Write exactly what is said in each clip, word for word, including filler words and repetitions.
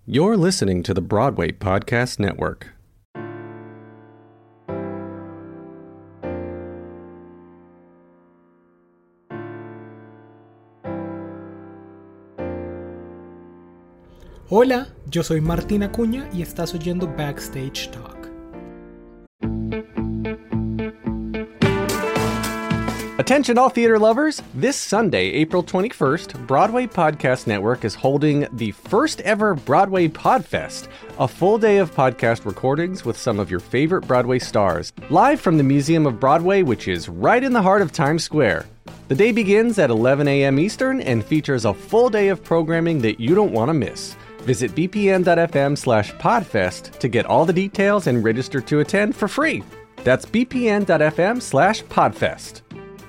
You're listening to the Broadway Podcast Network. Hola, yo soy Martín Acuña y estás oyendo Backstage Talk. Attention all theater lovers! This Sunday, April twenty-first, Broadway Podcast Network is holding the first ever Broadway Podfest, a full day of podcast recordings with some of your favorite Broadway stars, live from the Museum of Broadway, which is right in the heart of Times Square. The day begins at eleven a.m. Eastern and features a full day of programming that you don't want to miss. Visit bpn.fm slash podfest to get all the details and register to attend for free. That's bpn.fm slash podfest.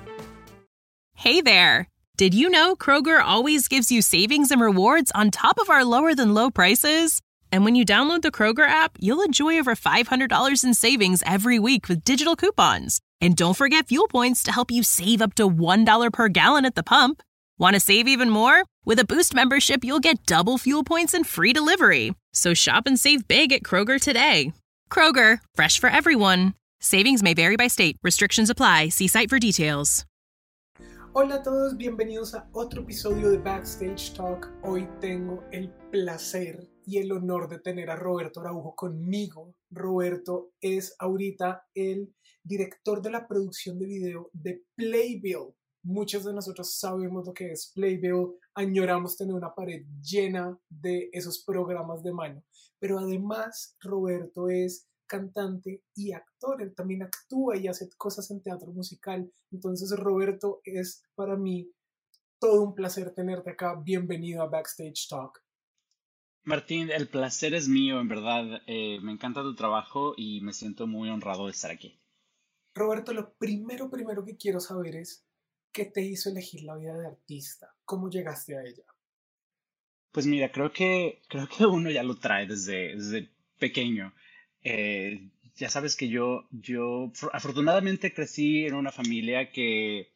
Hey there! Did you know Kroger always gives you savings and rewards on top of our lower-than-low prices? And when you download the Kroger app, you'll enjoy over five hundred dollars in savings every week with digital coupons. And don't forget fuel points to help you save up to one dollar per gallon at the pump. Want to save even more? With a Boost membership, you'll get double fuel points and free delivery. So shop and save big at Kroger today. Kroger, fresh for everyone. Savings may vary by state. Restrictions apply. See site for details. Hola a todos, bienvenidos a otro episodio de Backstage Talk. Hoy tengo el placer y el honor de tener a Roberto Araujo conmigo. Roberto es ahorita el director de la producción de video de Playbill. Muchos de nosotros sabemos lo que es Playbill, añoramos tener una pared llena de esos programas de mano. Pero además, Roberto es cantante y actor, él también actúa y hace cosas en teatro musical. Entonces, Roberto, es para mí todo un placer tenerte acá. Bienvenido a Backstage Talk. Martín, el placer es mío, en verdad. Eh, me encanta tu trabajo y me siento muy honrado de estar aquí. Roberto, lo primero, primero que quiero saber es ¿qué te hizo elegir la vida de artista? ¿Cómo llegaste a ella? Pues mira, creo que, creo que uno ya lo trae desde, desde pequeño. Eh, ya sabes que yo, yo for- afortunadamente crecí en una familia que,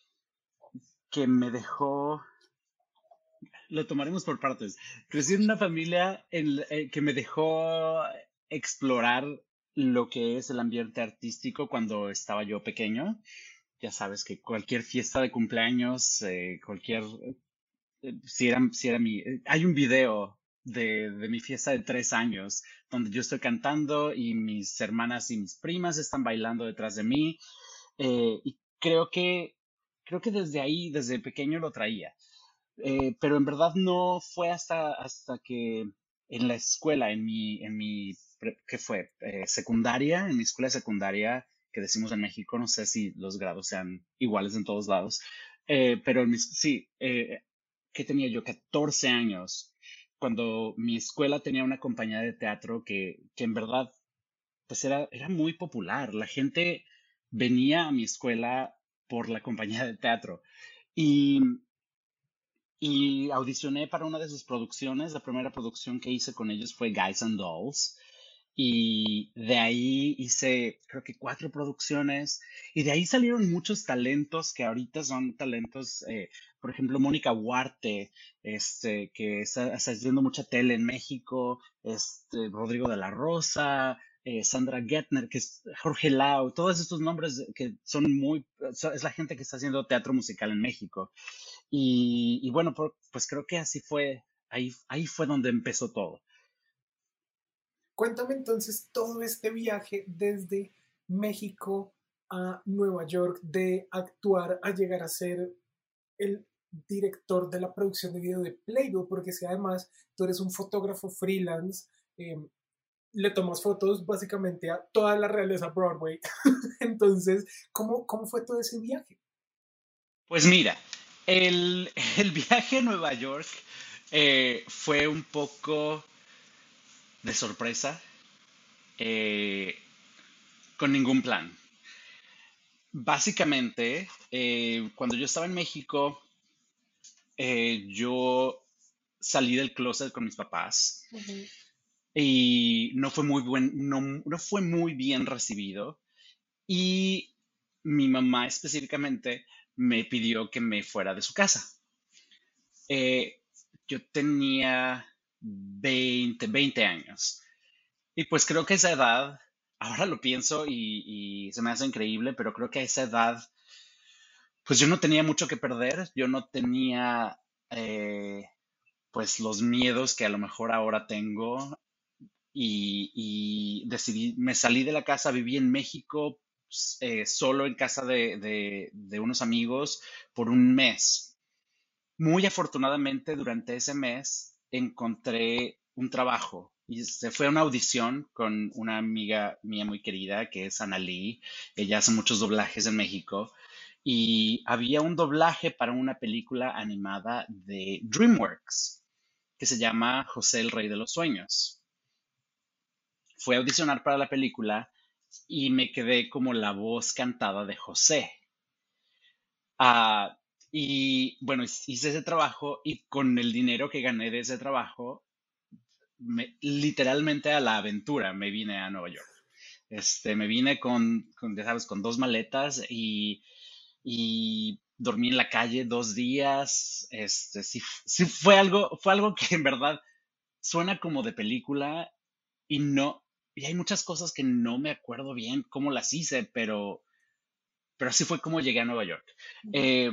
que me dejó, lo tomaremos por partes. Crecí en una familia en la- eh, que me dejó explorar lo que es el ambiente artístico cuando estaba yo pequeño. Ya sabes que cualquier fiesta de cumpleaños, eh, cualquier, eh, si era, si era mi, eh, hay un video de, de mi fiesta de tres años donde yo estoy cantando y mis hermanas y mis primas están bailando detrás de mí. eh, y creo que, creo que desde ahí, desde pequeño lo traía. Eh, pero en verdad no fue hasta, hasta que en la escuela, en mi, en mi, pre- ¿qué fue? Eh, secundaria, en mi escuela secundaria, que decimos en México, no sé si los grados sean iguales en todos lados, eh, pero en mis, sí, eh, que tenía yo catorce años, cuando mi escuela tenía una compañía de teatro que, que en verdad, pues era, era muy popular. La gente venía a mi escuela por la compañía de teatro. Y y audicioné para una de sus producciones. La primera producción que hice con ellos fue Guys and Dolls. Y de ahí hice, creo que cuatro producciones. Y de ahí salieron muchos talentos que ahorita son talentos, eh, por ejemplo, Mónica Huarte, este, que está, está haciendo mucha tele en México, este, Rodrigo de la Rosa, eh, Sandra Gettner, que es Jorge Lau, todos estos nombres que son muy, es la gente que está haciendo teatro musical en México. Y, y bueno, por- pues creo que así fue, ahí, ahí fue donde empezó todo. Cuéntame entonces todo este viaje desde México a Nueva York, de actuar a llegar a ser el director de la producción de video de Playboy, porque si además tú eres un fotógrafo freelance, eh, le tomas fotos básicamente a toda la realeza Broadway. Entonces, ¿cómo, ¿cómo fue todo ese viaje? Pues mira, el, el viaje a Nueva York eh, fue un poco de sorpresa, eh, con ningún plan. Básicamente, eh, cuando yo estaba en México, eh, yo salí del closet con mis papás Ujú. y no fue muy buen, no, no fue muy bien recibido. Y mi mamá específicamente me pidió que me fuera de su casa. Eh, yo tenía veinte, veinte años. Y pues creo que esa edad, ahora lo pienso y, y se me hace increíble, pero creo que a esa edad, pues yo no tenía mucho que perder, yo no tenía eh, pues los miedos que a lo mejor ahora tengo y, y decidí, me salí de la casa, viví en México, s- eh, solo en casa de, de- de unos amigos por un mes. Muy afortunadamente, durante ese mes encontré un trabajo y se fue a una audición con una amiga mía muy querida que es Ana Lee. Ella hace muchos doblajes en México y había un doblaje para una película animada de DreamWorks que se llama José el Rey de los Sueños. Fue a audicionar para la película y me quedé como la voz cantada de José. Ah, y bueno, hice ese trabajo y con el dinero que gané de ese trabajo, me- literalmente a la aventura me vine a Nueva York. Este, me vine con, con, ya sabes, con dos maletas y, y dormí en la calle dos días. Este, sí, sí fue algo, fue algo que en verdad suena como de película y no, y hay muchas cosas que no me acuerdo bien cómo las hice, pero, pero así fue como llegué a Nueva York. Eh,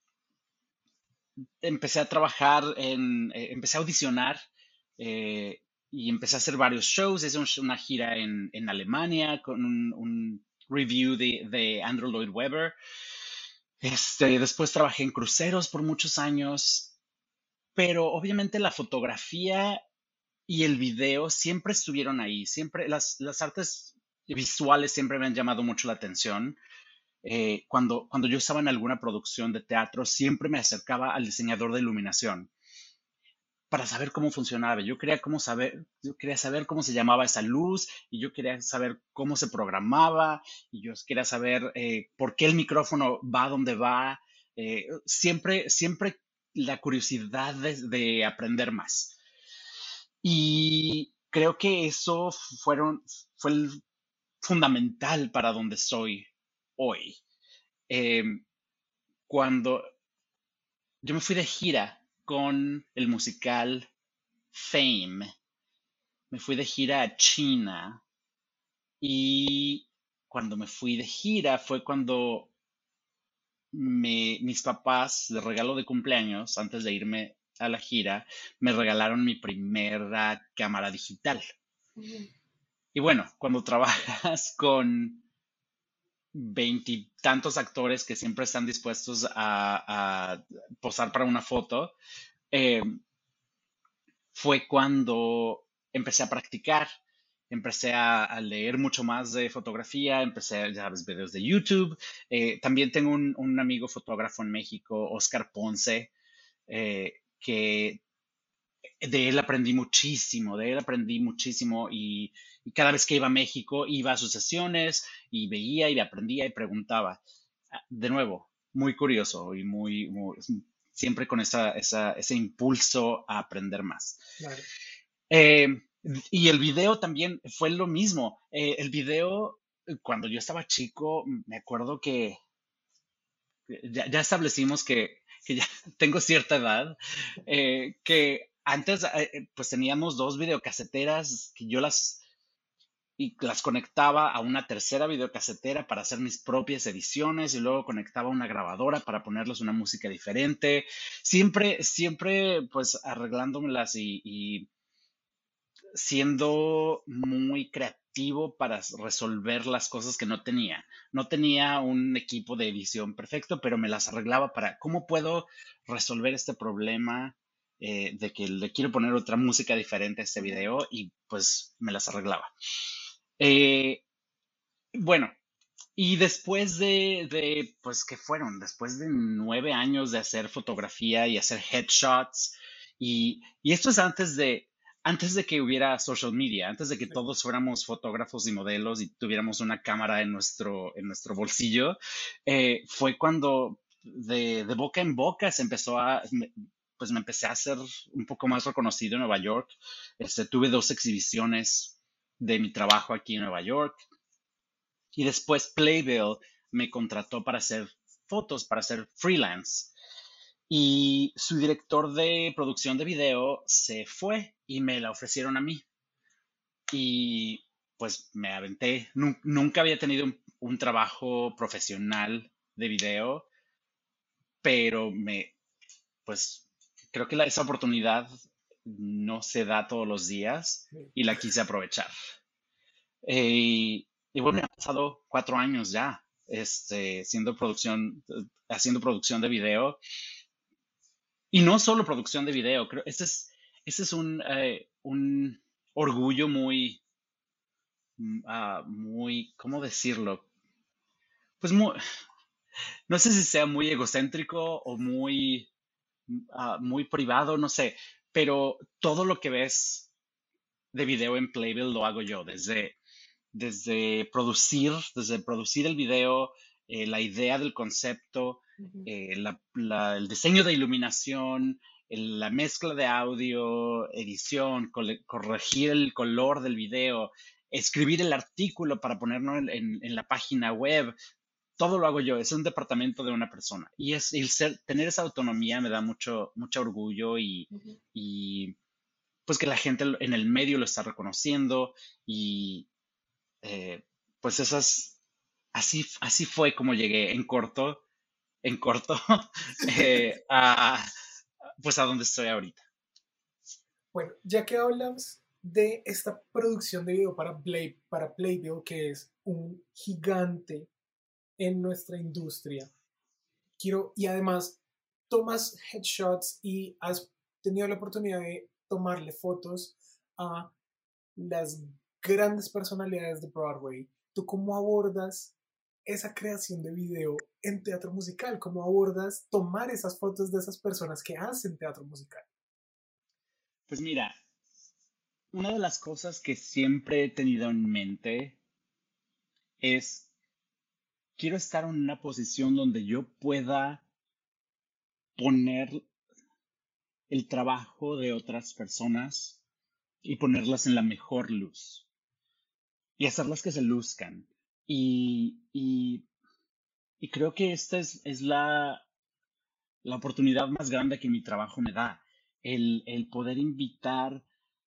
Empecé a trabajar en, eh, empecé a audicionar eh, y empecé a hacer varios shows. Hice un- una gira en, en Alemania con un, un review de, de Andrew Lloyd Webber. Este, después trabajé en cruceros por muchos años, pero obviamente la fotografía y el video siempre estuvieron ahí. Siempre las, las artes visuales siempre me han llamado mucho la atención. Eh, cuando, cuando yo estaba en alguna producción de teatro, siempre me acercaba al diseñador de iluminación para saber cómo funcionaba. Yo quería, cómo saber, yo quería saber cómo se llamaba esa luz y yo quería saber cómo se programaba y yo quería saber eh, por qué el micrófono va donde va. Eh, siempre, siempre la curiosidad de, de aprender más. Y creo que eso fueron, fue el fundamental para donde estoy hoy. Eh, Cuando yo me fui de gira con el musical Fame, me fui de gira a China y cuando me fui de gira fue cuando me- mis papás, de regalo de cumpleaños, antes de irme a la gira, me regalaron mi primera cámara digital. Ujú. Y bueno, cuando trabajas con veintitantos actores que siempre están dispuestos a, a posar para una foto, eh, fue cuando empecé a practicar, empecé a, a leer mucho más de fotografía, empecé, ya sabes, videos de YouTube. Eh, también tengo un, un amigo fotógrafo en México, Oscar Ponce, eh, que de él aprendí muchísimo, de él aprendí muchísimo y, y cada vez que iba a México iba a sus sesiones y veía y aprendía y preguntaba. Ah, De nuevo, muy curioso y muy, muy- siempre con esa, esa- ese impulso a aprender más. Claro. Eh, y el video también fue lo mismo. Eh, el video, eh, cuando yo estaba chico, me acuerdo que ya, ya establecimos que, que ya tengo cierta edad, eh, que antes eh, eh, pues teníamos dos videocaseteras que yo las, y las conectaba a una tercera videocasetera para hacer mis propias ediciones y luego conectaba una grabadora para ponerles una música diferente. Siempre, siempre pues arreglándomelas y, y siendo muy creativo para resolver las cosas que no tenía. No tenía un equipo de edición perfecto, pero me las arreglaba para cómo puedo resolver este problema eh, de que le quiero poner otra música diferente a este video y pues me las arreglaba. Eh, bueno, y después de, de, pues, ¿qué fueron? Después de nueve años de hacer fotografía y hacer headshots, y, y esto es antes de, antes de que hubiera social media, antes de que Sí. todos fuéramos fotógrafos y modelos y tuviéramos una cámara en nuestro, en nuestro bolsillo, eh, fue cuando de, de boca en boca se empezó a, me- pues me empecé a hacer un poco más reconocido en Nueva York. Este, tuve dos exhibiciones de mi trabajo aquí en Nueva York. Y después Playbill me contrató para hacer fotos, para hacer freelance. y su director de producción de video se fue y me la ofrecieron a mí. Y pues me aventé. Nun- nunca había tenido un, un trabajo profesional de video, pero me, pues creo que la- esa oportunidad no se da todos los días y la quise aprovechar. Eh, y, y bueno, han pasado cuatro años ya, este, siendo producción, eh, haciendo producción de video. Y no solo producción de video, creo, ese es, ese es un, eh, un orgullo muy, mm, ah, muy, ¿cómo decirlo? Pues muy, no sé si sea muy egocéntrico o muy, ah, muy privado, no sé, pero todo lo que ves de video en Playbill lo hago yo, desde, desde producir, desde producir el video, eh, la idea del concepto, Ujú. eh, la- la- el diseño de iluminación, el- la mezcla de audio, edición, cole- corregir el color del video, escribir el artículo para ponerlo en, en- en la página web. Todo lo hago yo, es un departamento de una persona. Y es el ser, tener esa autonomía me da mucho, mucho orgullo y, Ujú. y pues que la gente en el medio lo está reconociendo y eh, pues esas, así, así fue como llegué en corto, en corto, eh, a, pues a donde estoy ahorita. Bueno, ya que hablas de esta producción de video para Play, para Playbill, que es un gigante en nuestra industria, quiero, y además tomas headshots y has tenido la oportunidad de tomarle fotos a las grandes personalidades de Broadway. ¿Tú cómo abordas esa creación de video en teatro musical? ¿Cómo abordas tomar esas fotos de esas personas que hacen teatro musical? Pues mira, una de las cosas que siempre he tenido en mente es, quiero estar en una posición donde yo pueda poner el trabajo de otras personas y ponerlas en la mejor luz y hacerlas que se luzcan. Y, y, y creo que esta es, es la, la oportunidad más grande que mi trabajo me da, el, el poder invitar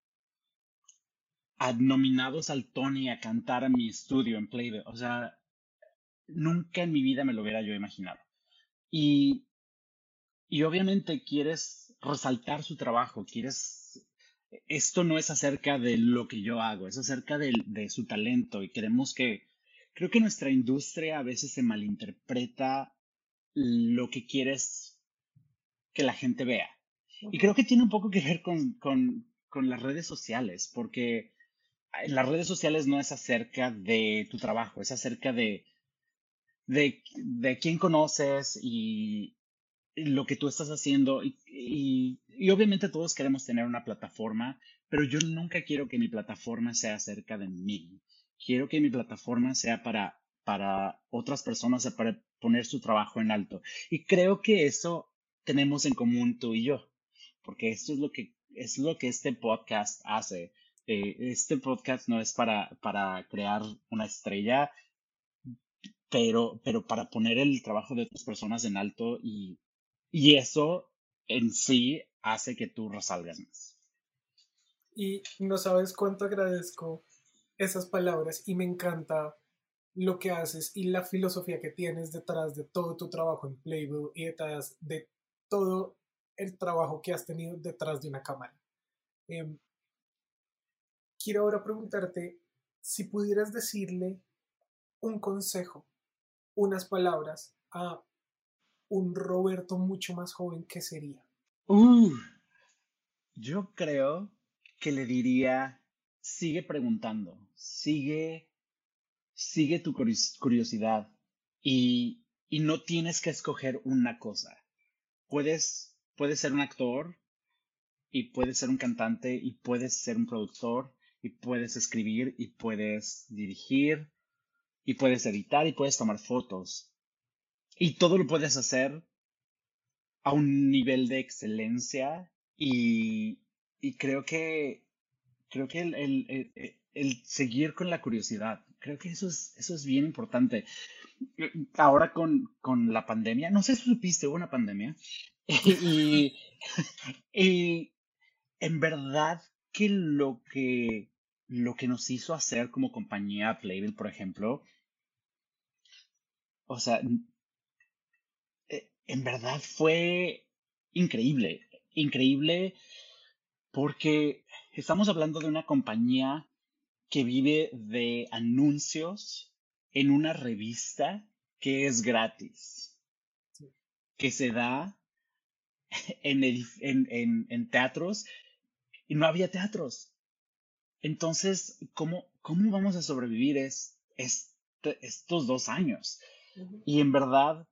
a nominados al Tony a cantar a mi estudio en Playbill. O sea, nunca en mi vida me lo hubiera yo imaginado. Y, y obviamente quieres resaltar su trabajo, quieres... Esto no es acerca de lo que yo hago, es acerca de, de su talento y queremos que... Creo que nuestra industria a veces se malinterpreta lo que quieres que la gente vea. Y Ujú. creo que tiene un poco que ver con, con, con las redes sociales, porque en las redes sociales no es acerca de tu trabajo, es acerca de, de, de quién conoces y lo que tú estás haciendo. Y, y, y obviamente todos queremos tener una plataforma, pero yo nunca quiero que mi plataforma sea acerca de mí. Quiero que mi plataforma sea para, para otras personas, para poner su trabajo en alto. Y creo que eso tenemos en común tú y yo, porque esto es lo que, es lo que este podcast hace. Eh, este podcast no es para, para crear una estrella, pero, pero para poner el trabajo de otras personas en alto y, y eso en sí hace que tú resalgas más. Y no sabes cuánto agradezco esas palabras y me encanta lo que haces y la filosofía que tienes detrás de todo tu trabajo en Playbill y detrás de todo el trabajo que has tenido detrás de una cámara. Eh, quiero ahora preguntarte si pudieras decirle un consejo, unas palabras a un Roberto mucho más joven, ¿qué sería? Uh, yo creo que le diría, sigue preguntando, sigue, sigue tu curios- curiosidad y, y no tienes que escoger una cosa. Puedes, puedes ser un actor y puedes ser un cantante y puedes ser un productor y puedes escribir y puedes dirigir y puedes editar y puedes tomar fotos. Y todo lo puedes hacer a un nivel de excelencia y, y creo que, creo que el, el- el- el seguir con la curiosidad, creo que eso es, eso es bien importante. Ahora con, con la pandemia, no sé si supiste, hubo una pandemia Y, y en verdad que lo que lo que nos hizo hacer como compañía Playbill, por ejemplo, o sea, eh, en verdad fue increíble, increíble porque estamos hablando de una compañía que vive de anuncios en una revista que es gratis, que se da en, edif- en, en- en teatros y no había teatros. Entonces, ¿cómo, cómo vamos a sobrevivir es, este- estos dos años? Ujú. Y en verdad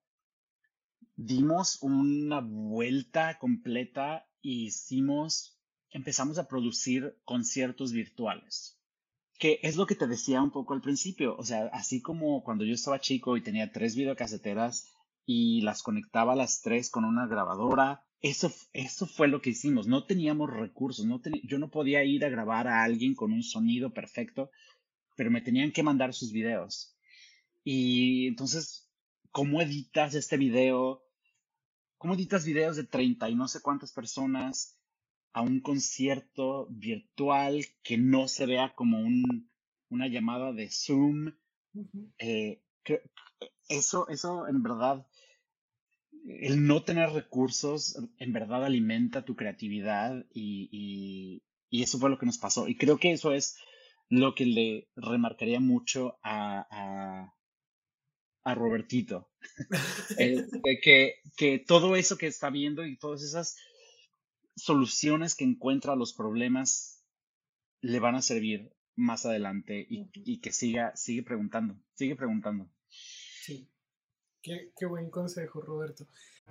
dimos una vuelta completa y hicimos, empezamos a producir conciertos virtuales. Que es lo que te decía un poco al principio, o sea, así como cuando yo estaba chico y tenía tres videocaseteras y las conectaba a las tres con una grabadora, eso, f- eso fue lo que hicimos. No teníamos recursos, no teni- yo no podía ir a grabar a alguien con un sonido perfecto, pero me tenían que mandar sus videos. Y entonces, ¿cómo editas este video? ¿Cómo editas videos de treinta y no sé cuántas personas a un concierto virtual que no se vea como un, una llamada de Zoom? Ujú. Eh, cre- eso, eso en verdad, el no tener recursos en verdad alimenta tu creatividad y, y- y eso fue lo que nos pasó. Y creo que eso es lo que le remarcaría mucho a, a, a Robertito. Eh, de que, que todo eso que está viendo y todas esas soluciones que encuentra a los problemas le van a servir más adelante y, Ujú. y que siga, sigue preguntando, sigue preguntando. Sí, qué, qué buen consejo, Roberto.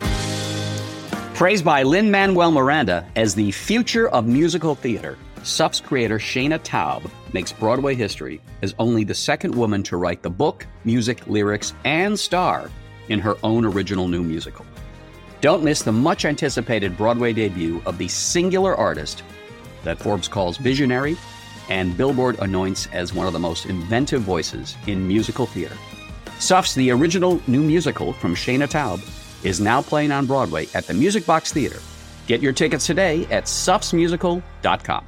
Praised by Lin-Manuel Miranda as the future of musical theater, S U F's creator Shayna Taub makes Broadway history as only the second woman to write the book, music, lyrics, and star in her own original new musical. Don't miss the much-anticipated Broadway debut of the singular artist that Forbes calls visionary and Billboard anoints as one of the most inventive voices in musical theater. S U F's The Original New Musical from Shayna Taub is now playing on Broadway at the Music Box Theater. Get your tickets today at sufs musical dot com.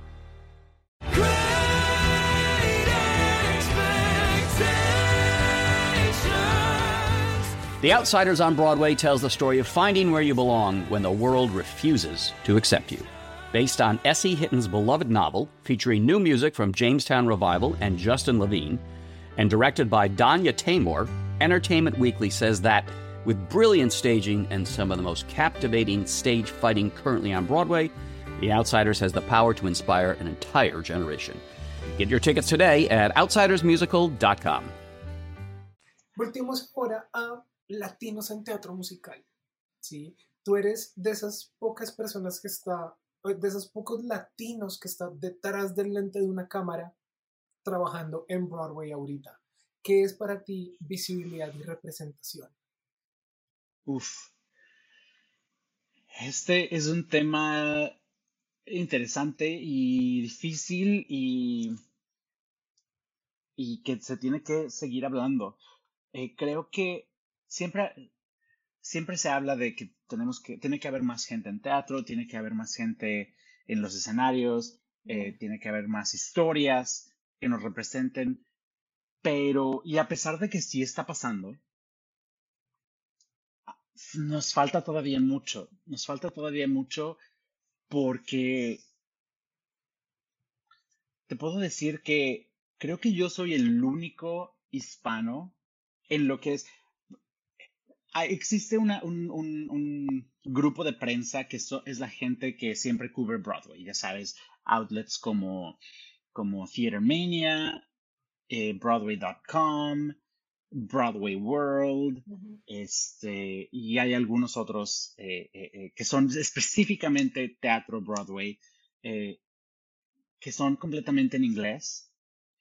The Outsiders on Broadway tells the story of finding where you belong when the world refuses to accept you. Based on S E. Hitton's beloved novel, featuring new music from Jamestown Revival and Justin Levine, and directed by Danya Taymor, Entertainment Weekly says that with brilliant staging and some of the most captivating stage fighting currently on Broadway, The Outsiders has the power to inspire an entire generation. Get your tickets today at outsiders musical dot com. Volvemos ahora a latinos en teatro musical, ¿sí? Tú eres de esas pocas personas que está, de esos pocos latinos que está detrás del lente de una cámara trabajando en Broadway ahorita. ¿Qué es para ti visibilidad y representación? Uf, este es un tema interesante y difícil y, y que se tiene que seguir hablando. Eh, creo que siempre, siempre se habla de que tenemos que, tiene que haber más gente en teatro, tiene que haber más gente en los escenarios, eh, tiene que haber más historias que nos representen, pero, y a pesar de que sí está pasando, nos falta todavía mucho, nos falta todavía mucho porque te puedo decir que creo que yo soy el único hispano en lo que es. Ah, existe una- un, un- un grupo de prensa que so- es la gente que siempre cubre Broadway, ya sabes, outlets como, como Theater Mania, eh, Broadway punto com, Broadway World, Ujú. este, y hay algunos otros eh, eh, eh, que son específicamente teatro Broadway, eh, que son completamente en inglés,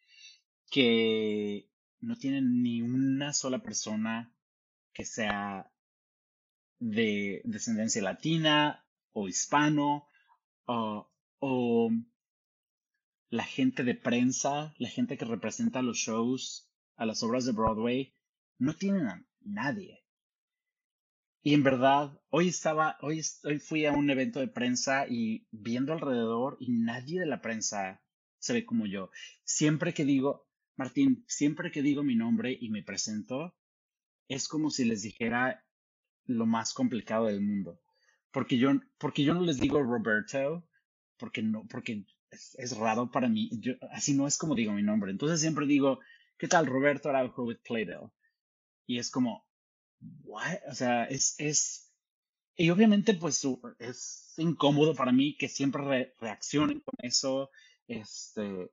que no tienen ni una sola persona que sea de descendencia latina o hispano, o, o la gente de prensa, la gente que representa los shows, a las obras de Broadway, no tienen a nadie. y en verdad, hoy estaba, hoy, es- hoy fui a un evento de prensa y viendo alrededor y nadie de la prensa se ve como yo. Siempre que digo, Martín, siempre que digo mi nombre y me presento, es como si les dijera lo más complicado del mundo. Porque yo, porque yo no les digo Roberto, porque no, porque es, es raro para mí. Yo, así no es como digo mi nombre. Entonces siempre digo, ¿qué tal, Roberto Araujo with Playdale? Y es como, what? O sea, es, es, y obviamente pues su- es incómodo para mí que siempre re- reaccionen con eso. Este,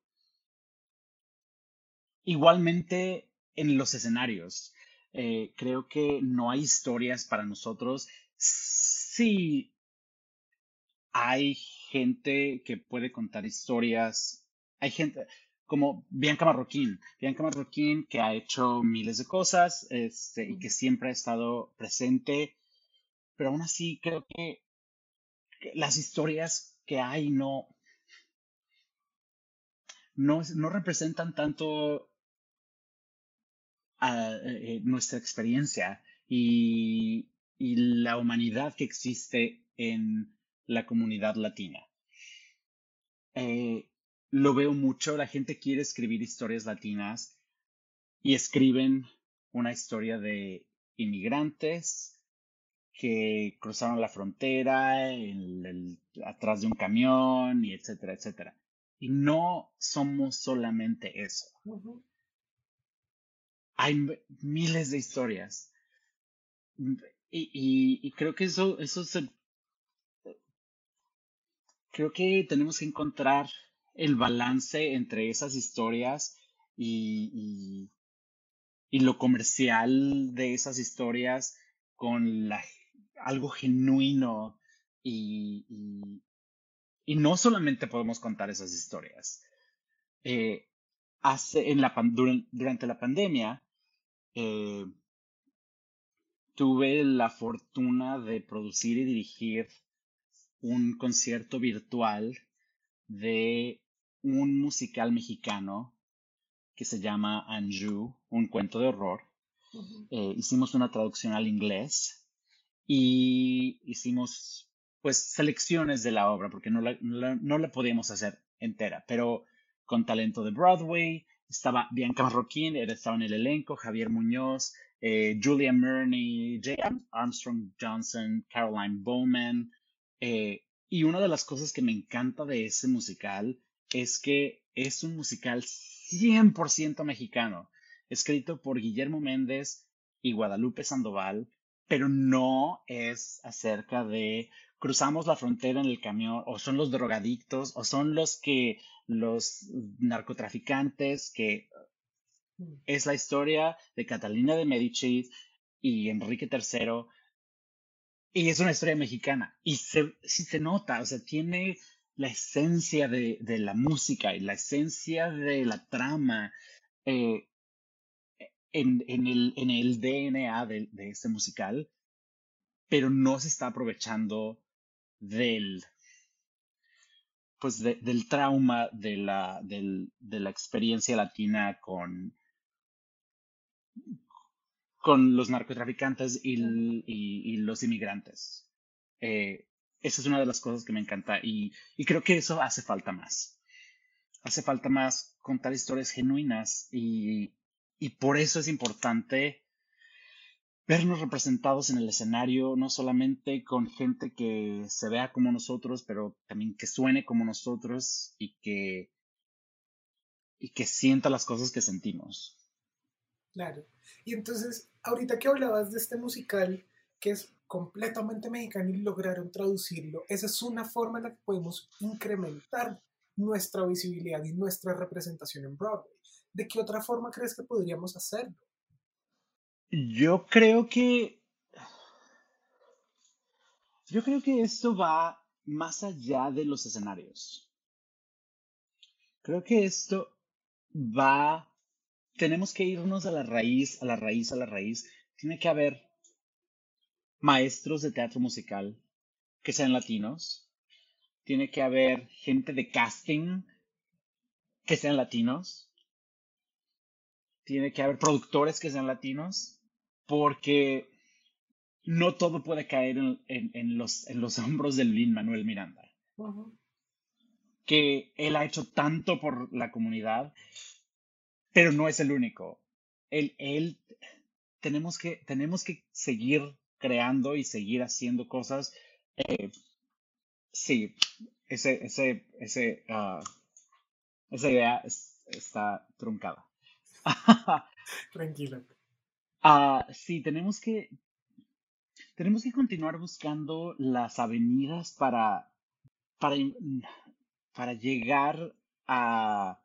igualmente en los escenarios. Eh, creo que no hay historias para nosotros. Sí, hay gente que puede contar historias. Hay gente como Bianca Marroquín. Bianca Marroquín que ha hecho miles de cosas, este, y que siempre ha estado presente, pero aún así creo que que las historias que hay no, no, es- no representan tanto a, eh, nuestra experiencia y, y la humanidad que existe en la comunidad latina. Eh, lo veo mucho, la gente quiere escribir historias latinas y escriben una historia de inmigrantes que cruzaron la frontera en el- atrás de un camión y etcétera, etcétera. Y no somos solamente eso. Ujú. Hay m- miles de historias. Mm, Y, y- y creo que eso, eso se- creo que tenemos que encontrar el balance entre esas historias y, y lo comercial de esas historias con la, algo genuino y, y- y no solamente podemos contar esas historias. Eh, hace, en la, pan- duran- durante la pandemia, eh, tuve la fortuna de producir y dirigir un concierto virtual de un musical mexicano que se llama Anjou, un cuento de horror. Ujú. Eh, hicimos una traducción al inglés y hicimos pues selecciones de la obra porque no la, no la, no la podíamos hacer entera, pero con talento de Broadway. Estaba Bianca Marroquín, él estaba en el elenco, Javier Muñoz, eh, Julia Murney, J. Armstrong Johnson, Caroline Bowman. eh, y una de las cosas que me encanta de ese musical es que es un musical cien por ciento mexicano, escrito por Guillermo Méndez y Guadalupe Sandoval, pero no es acerca de cruzamos la frontera en el camión, o son los drogadictos, o son los que, los narcotraficantes, que Mm. es la historia de Catalina de Medici y Enrique tercero, y es una historia mexicana, y se, sí se nota, o sea, tiene la esencia de, de la música y la esencia de la trama eh, en, en el, en el D N A de, de este musical, pero no se está aprovechando del, pues de- del trauma de la, del- de la experiencia latina con, con los narcotraficantes y, Ujú. l- y- y los inmigrantes. Eh, esa es una de las cosas que me encanta y, y creo que eso hace falta más. Hace falta más contar historias genuinas y, y por eso es importante vernos representados en el escenario, no solamente con gente que se vea como nosotros, pero también que suene como nosotros y que, y que sienta las cosas que sentimos. Claro. Y entonces, ahorita que hablabas de este musical que es completamente mexicano y lograron traducirlo, esa es una forma en la que podemos incrementar nuestra visibilidad y nuestra representación en Broadway. ¿De qué otra forma crees que podríamos hacerlo? Yo creo que, yo creo que esto va más allá de los escenarios. Creo que esto va, tenemos que irnos a la raíz, a la raíz, a la raíz. Tiene que haber maestros de teatro musical que sean latinos. Tiene que haber gente de casting que sean latinos. Tiene que haber productores que sean latinos. Porque no todo puede caer en, en- en los, en los hombros de Lin-Manuel Miranda, Ujú. que él ha hecho tanto por la comunidad, pero no es el único. Él, él tenemos que, tenemos que seguir creando y seguir haciendo cosas. Sí, ese, ese, ese, ah, esa idea es- está truncada. Tranquila. Ah, sí, tenemos que, tenemos que continuar buscando las avenidas para, para, para llegar a,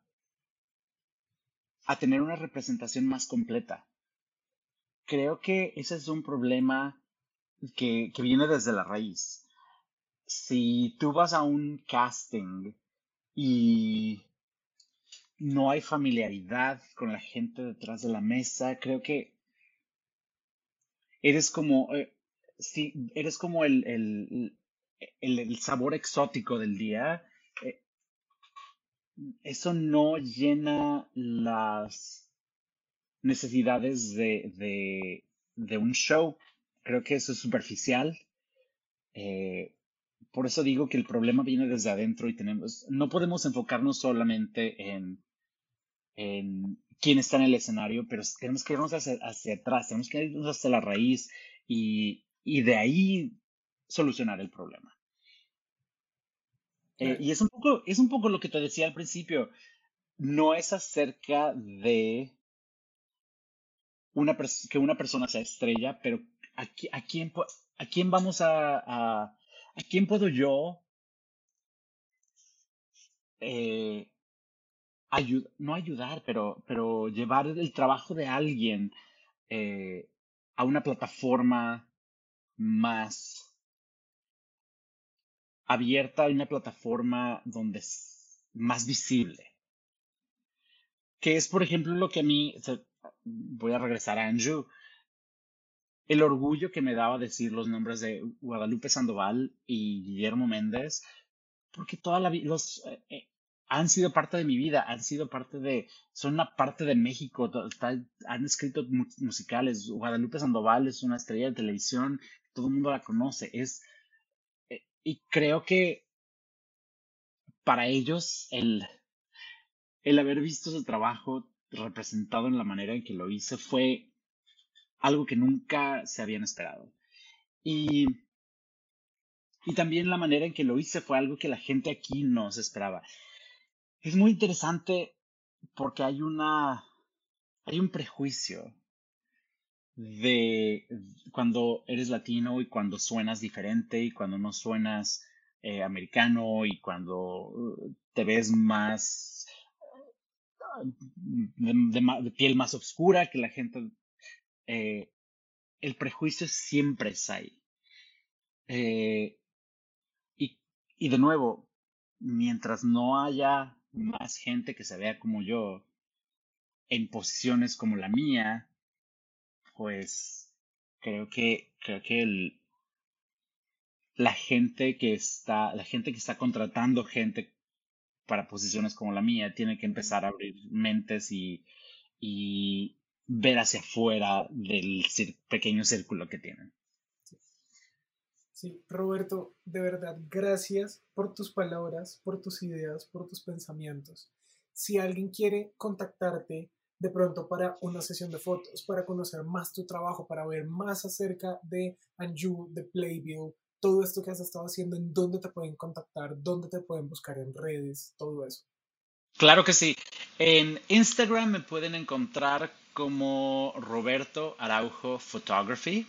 a tener una representación más completa. Creo que ese es un problema que, que viene desde la raíz. Si tú vas a un casting y no hay familiaridad con la gente detrás de la mesa, creo que eres como, eh, sí, eres como el, el, el- el sabor exótico del día. Eh, Eso no llena las necesidades de, de, de un show. Creo que eso es superficial. Eh, por eso digo que el problema viene desde adentro y tenemos, no podemos enfocarnos solamente en, en quién está en el escenario, pero tenemos que irnos hacia, hacia atrás, tenemos que irnos hacia la raíz y, y de ahí solucionar el problema. Eh, Claro. y es un poco, es un poco lo que te decía al principio, no es acerca de una pers- que una persona sea estrella, pero a, qui- a quién, pu- a quién vamos a, a, a quién puedo yo eh, ayu- no ayudar, pero, pero llevar el trabajo de alguien eh, a una plataforma más abierta, a una plataforma donde es más visible. Que es, por ejemplo, lo que a mí, o sea, voy a regresar a Anju, el orgullo que me daba decir los nombres de Guadalupe Sandoval y Guillermo Méndez, porque toda la vida los eh, eh, han sido parte de mi vida, han sido parte de, son una parte de México, to- está- han escrito mu- musicales. Guadalupe Sandoval es una estrella de televisión, todo el mundo la conoce, es, eh, y creo que para ellos el, el haber visto su trabajo representado en la manera en que lo hice fue algo que nunca se habían esperado. Y, y también la manera en que lo hice fue algo que la gente aquí no se esperaba. Es muy interesante porque hay una, hay un prejuicio de cuando eres latino y cuando suenas diferente y cuando no suenas eh, americano y cuando uh, te ves más de, de ma- de piel más oscura que la gente. eh, el prejuicio siempre está ahí. Eh, y, y de nuevo, mientras no haya más gente que se vea como yo en posiciones como la mía, pues creo que, creo que el, la gente que está, la gente que está contratando gente para posiciones como la mía tiene que empezar a abrir mentes y, y ver hacia afuera del cir- pequeño círculo que tienen. Sí, Roberto, de verdad, gracias por tus palabras, por tus ideas, por tus pensamientos. Si alguien quiere contactarte de pronto para una sesión de fotos, para conocer más tu trabajo, para ver más acerca de Anju, de Playbill, todo esto que has estado haciendo, en dónde te pueden contactar, dónde te pueden buscar en redes, todo eso. Claro que sí. En Instagram me pueden encontrar como Roberto Araujo Photography.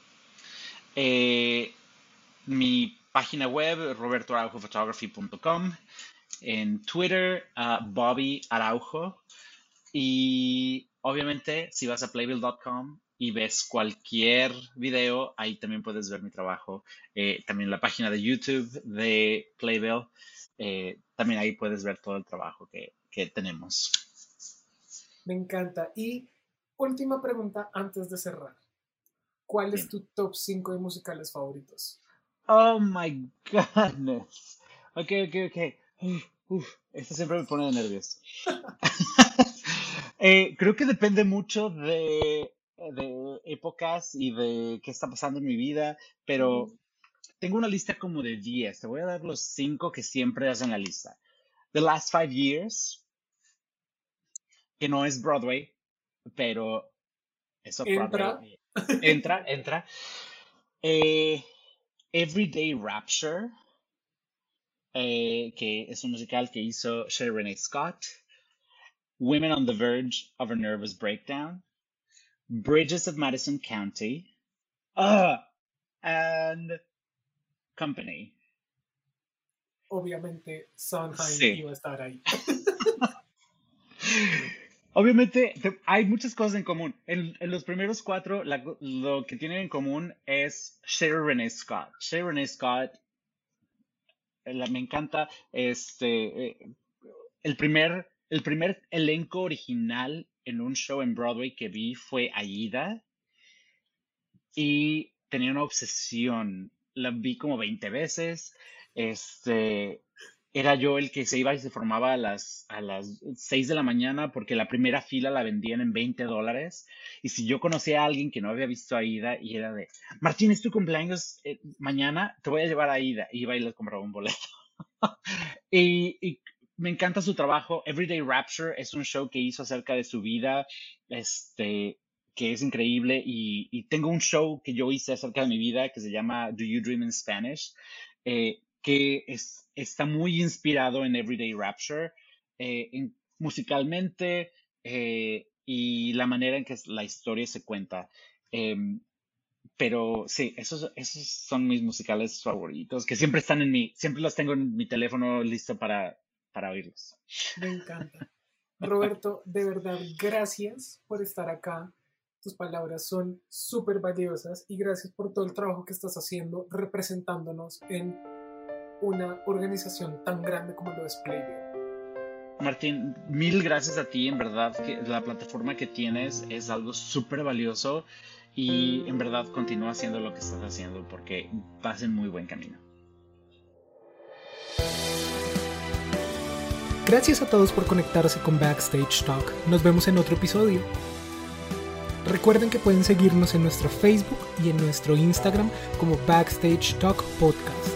Eh, mi página web, roberto araujo photography punto com. En Twitter, uh, Bobby Araujo. Y obviamente, si vas a playbill punto com y ves cualquier video, ahí también puedes ver mi trabajo. Eh, también la página de YouTube de Playbill, eh, también ahí puedes ver todo el trabajo que, que tenemos. Me encanta. Y última pregunta antes de cerrar. ¿Cuál es Bien. tu top cinco de musicales favoritos? Oh my goodness. Ok, ok, ok. Uf, uf, esto siempre me pone de nervios. Eh, creo que depende mucho de de épocas y de qué está pasando en mi vida, pero Mm. tengo una lista como de diez. Te voy a dar los cinco que siempre hacen la lista. The Last Five Years, que no es Broadway, pero eso Entra. Broadway. Entra, entra. Eh, Everyday Rapture, eh, que es un musical que hizo Sherry Renee Scott. Women on the Verge of a Nervous Breakdown. Bridges of Madison County. Uh, and Company. Obviamente, Sondheim Sí. iba a estar ahí. Obviamente, te- hay muchas cosas en común. En, en los primeros cuatro, la co- lo que tienen en común es Sherry Renee Scott. Sherry Renee Scott, eh, la- me encanta. Este, eh, el primer, el primer elenco original en un show en Broadway que vi fue Aida y tenía una obsesión. La vi como veinte veces. Este, era yo el que se iba y se formaba a las, a las seis de la mañana porque la primera fila la vendían en veinte dólares. Y si yo conocía a alguien que no había visto a Aida y era de, Martín, es tu cumpleaños eh, mañana, te voy a llevar a Aida. Iba y les compraba un boleto. Y, y me encanta su trabajo. Everyday Rapture es un show que hizo acerca de su vida, este, que es increíble. Y, y tengo un show que yo hice acerca de mi vida que se llama Do You Dream in Spanish, eh, que es, está muy inspirado en Everyday Rapture, eh, en- musicalmente eh, y la manera en que la historia se cuenta. Em, pero sí, esos, esos son mis musicales favoritos, que siempre están en mi, siempre los tengo en mi teléfono listo para, para oírlos. Me encanta. Roberto, de verdad, gracias por estar acá. Tus palabras son súper valiosas y gracias por todo el trabajo que estás haciendo representándonos en una organización tan grande como lo es Playbill. Martín, mil gracias a ti, en verdad, que la plataforma que tienes es algo súper valioso y en verdad continúa haciendo lo que estás haciendo porque vas en muy buen camino. Gracias a todos por conectarse con Backstage Talk. Nos vemos en otro episodio. Recuerden que pueden seguirnos en nuestro Facebook y en nuestro Instagram como Backstage Talk Podcast.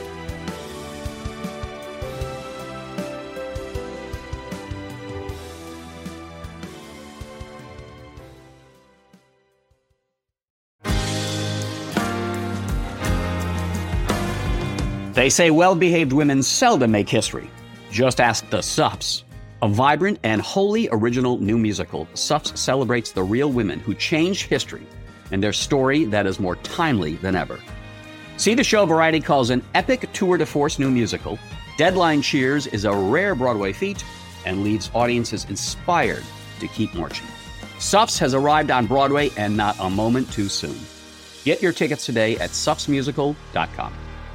They say well-behaved women seldom make history. Just ask the Sups. A vibrant and wholly original new musical, Sups celebrates the real women who changed history and their story that is more timely than ever. See the show Variety calls an epic tour de force new musical. Deadline cheers is a rare Broadway feat and leaves audiences inspired to keep marching. Sups has arrived on Broadway and not a moment too soon. Get your tickets today at sups musical dot com.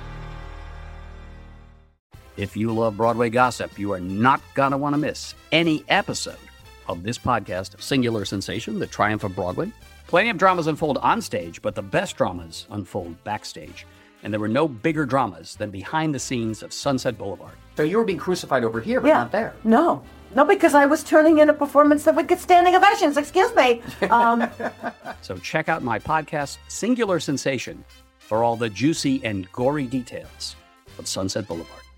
If you love Broadway gossip, you are not going to want to miss any episode of this podcast, Singular Sensation, The Triumph of Broadway. Plenty of dramas unfold on stage, but the best dramas unfold backstage. And there were no bigger dramas than behind the scenes of Sunset Boulevard. So you were being crucified over here, but Yeah. not there. No. No, because I was turning in a performance that would get standing ovations. Excuse me. Um, So check out my podcast, Singular Sensation, for all the juicy and gory details of Sunset Boulevard.